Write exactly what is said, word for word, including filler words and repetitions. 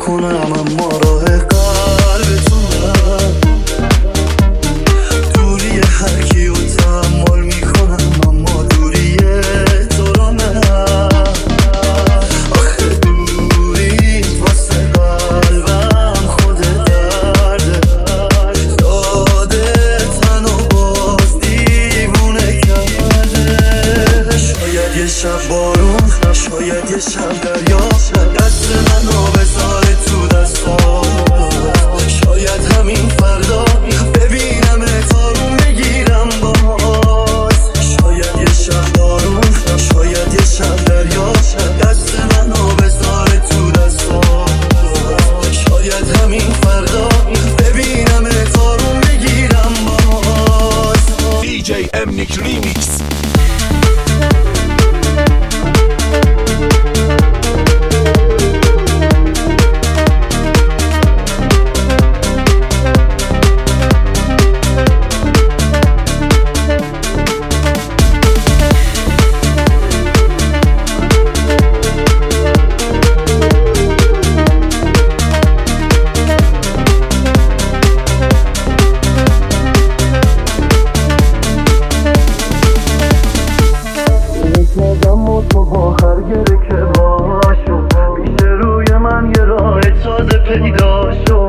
کنم اما راه قلبتونم. دوری هر کیو تحمل میکنم اما دوری تو رو نه. آخه دوری واسه قلبم خود درده، داده تن و باز دیوونه کرده. شاید یه شب بارون، شاید یه شب دریا، دست منو بذاره تو دستات. شاید همین فردا ببینم تارون بگیرم باز. شاید یه شب بارون، شاید یه شب دریا، دست منو بذاره تو دستات. شاید همین فردا ببینم تارون بگیرم باز. دی جی امنیک ریمیکس. پیدا شد.